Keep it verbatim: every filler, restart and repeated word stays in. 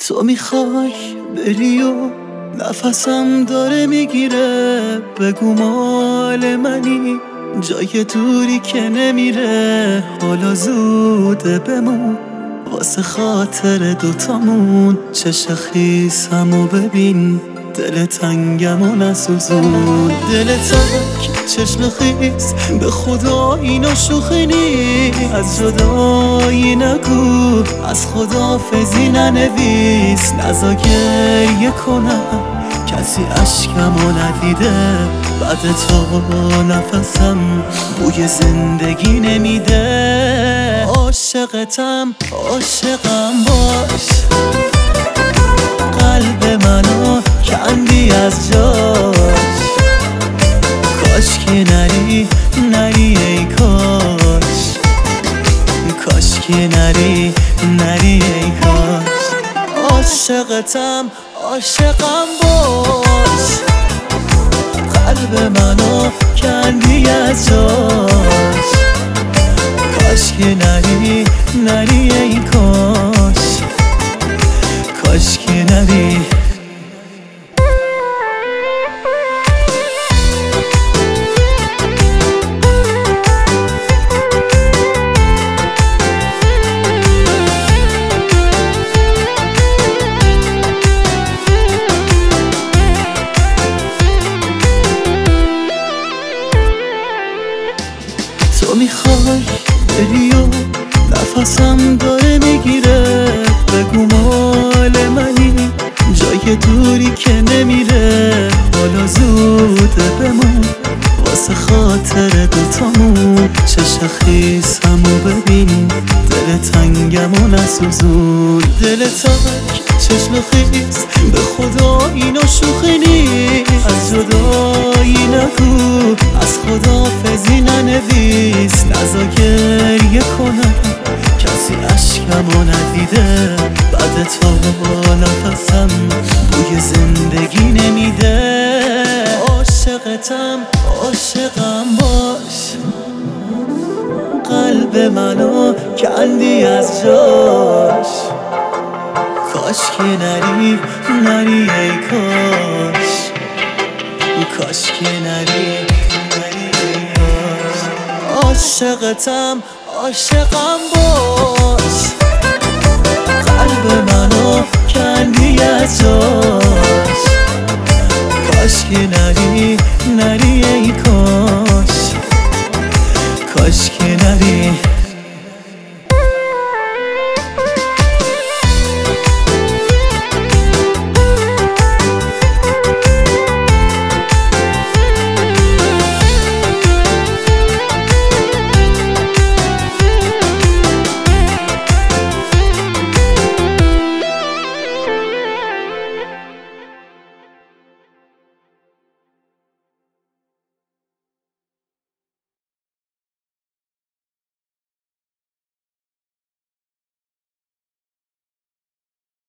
تو میخوای بری و نفسم داره میگیره، بگو مال منی جای دوری که نمیره. حالا زوده بمون واسه خاطر دوتامون، چش خیسمو ببین دل تنگمو نسوزون. دل تنگ چشم خیس به خدا اینا شوخی نیست، از جدایی نگو از خداحافظی ننویس. نزا گریه کنم کسی اشکمو ندیده، بعد تو نفسم بوی زندگی نمیده. عاشقتم عاشقم باش، قلب منو کندی از جاش. کاش که نری نری ای کاش، کاش که نری نری ای کاش. عاشقتم عاشقم باش، قلب منو کندی از جاش. کاش که نری نری ای کاش، کاش که نری. تو میخوای بری و نفسم داره میگیره، بگو مال منی جای دوری که نمیره. حالا زوده بمون واسه خاطر دوتامون، چش خیسمو ببین دل تنگمو نسوزون. دل تنگ چشم خیس به خدا اینا شوخی نیست، از جدایی نگو از خداحافظی ننویس. نزا گریه کنم کسی اشکمو ندیده، بعد تو نفسم بوی زندگی نمیده. عاشقتم عاشقم باش، قلب منو کندی از جاش. کاش که نری نری ای کاش، کاش که نری نری ای کاش. عاشقتم عاشقم باش، قلب